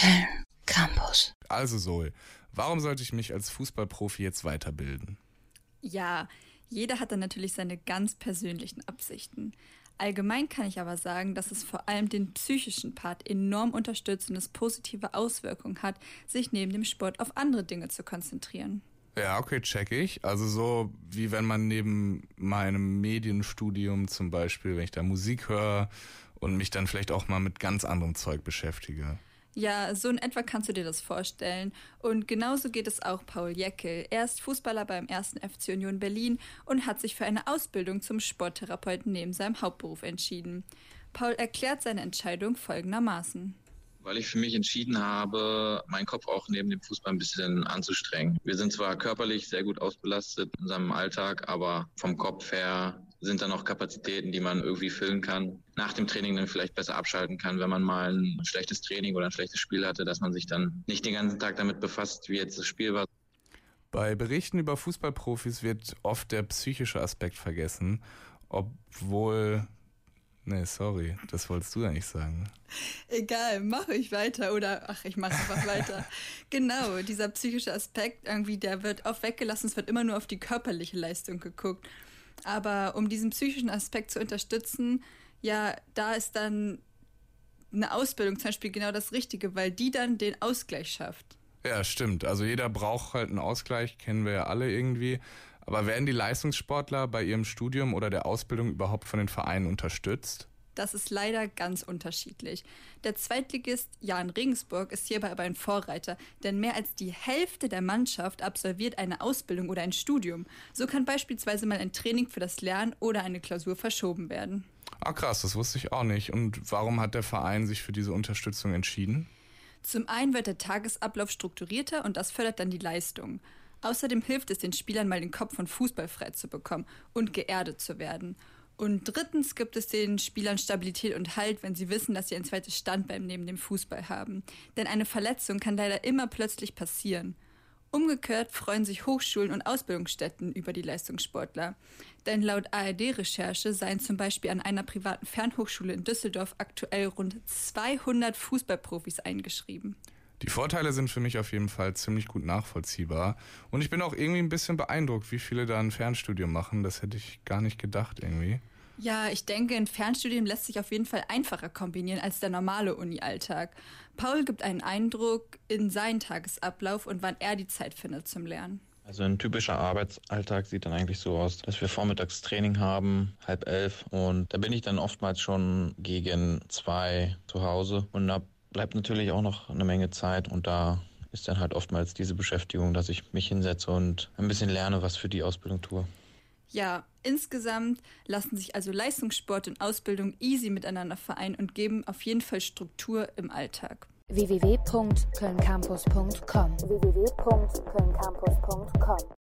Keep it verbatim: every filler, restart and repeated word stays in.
Köln Campus. Also Zoe, warum sollte ich mich als Fußballprofi jetzt weiterbilden? Ja, jeder hat dann natürlich seine ganz persönlichen Absichten. Allgemein kann ich aber sagen, dass es vor allem den psychischen Part enorm unterstützt und es positive Auswirkungen hat, sich neben dem Sport auf andere Dinge zu konzentrieren. Ja, okay, check ich. Also so wie wenn man neben meinem Medienstudium zum Beispiel, wenn ich da Musik höre und mich dann vielleicht auch mal mit ganz anderem Zeug beschäftige. Ja, so in etwa kannst du dir das vorstellen. Und genauso geht es auch Paul Jäckel. Er ist Fußballer beim ersten F C Union Berlin und hat sich für eine Ausbildung zum Sporttherapeuten neben seinem Hauptberuf entschieden. Paul erklärt seine Entscheidung folgendermaßen. Weil ich für mich entschieden habe, meinen Kopf auch neben dem Fußball ein bisschen anzustrengen. Wir sind zwar körperlich sehr gut ausbelastet in unserem Alltag, aber vom Kopf her sind da noch Kapazitäten, die man irgendwie füllen kann. Nach dem Training dann vielleicht besser abschalten kann, wenn man mal ein schlechtes Training oder ein schlechtes Spiel hatte, dass man sich dann nicht den ganzen Tag damit befasst, wie jetzt das Spiel war. Bei Berichten über Fußballprofis wird oft der psychische Aspekt vergessen, obwohl... Nee, sorry, das wolltest du ja nicht sagen. Egal, mache ich weiter oder ach, ich mache einfach weiter. Genau, dieser psychische Aspekt irgendwie, der wird oft weggelassen, es wird immer nur auf die körperliche Leistung geguckt. Aber um diesen psychischen Aspekt zu unterstützen, ja, da ist dann eine Ausbildung zum Beispiel genau das Richtige, weil die dann den Ausgleich schafft. Ja, stimmt. Also jeder braucht halt einen Ausgleich, kennen wir ja alle irgendwie. Aber werden die Leistungssportler bei ihrem Studium oder der Ausbildung überhaupt von den Vereinen unterstützt? Das ist leider ganz unterschiedlich. Der Zweitligist Jahn Regensburg ist hierbei aber ein Vorreiter, denn mehr als die Hälfte der Mannschaft absolviert eine Ausbildung oder ein Studium. So kann beispielsweise mal ein Training für das Lernen oder eine Klausur verschoben werden. Ah krass, das wusste ich auch nicht. Und warum hat der Verein sich für diese Unterstützung entschieden? Zum einen wird der Tagesablauf strukturierter und das fördert dann die Leistung. Außerdem hilft es den Spielern mal den Kopf von Fußball frei zu bekommen und geerdet zu werden. Und drittens gibt es den Spielern Stabilität und Halt, wenn sie wissen, dass sie ein zweites Standbein neben dem Fußball haben. Denn eine Verletzung kann leider immer plötzlich passieren. Umgekehrt freuen sich Hochschulen und Ausbildungsstätten über die Leistungssportler. Denn laut A R D-Recherche seien zum Beispiel an einer privaten Fernhochschule in Düsseldorf aktuell rund zweihundert Fußballprofis eingeschrieben. Die Vorteile sind für mich auf jeden Fall ziemlich gut nachvollziehbar. Und ich bin auch irgendwie ein bisschen beeindruckt, wie viele da ein Fernstudium machen. Das hätte ich gar nicht gedacht irgendwie. Ja, ich denke, ein Fernstudium lässt sich auf jeden Fall einfacher kombinieren als der normale Uni-Alltag. Paul gibt einen Eindruck in seinen Tagesablauf und wann er die Zeit findet zum Lernen. Also ein typischer Arbeitsalltag sieht dann eigentlich so aus, dass wir vormittags Training haben, halb elf. Und da bin ich dann oftmals schon gegen zwei zu Hause und ab bleibt natürlich auch noch eine Menge Zeit und da ist dann halt oftmals diese Beschäftigung, dass ich mich hinsetze und ein bisschen lerne, was für die Ausbildung tue. Ja, insgesamt lassen sich also Leistungssport und Ausbildung easy miteinander vereinen und geben auf jeden Fall Struktur im Alltag. w w w punkt köln campus punkt com w w w punkt köln campus punkt com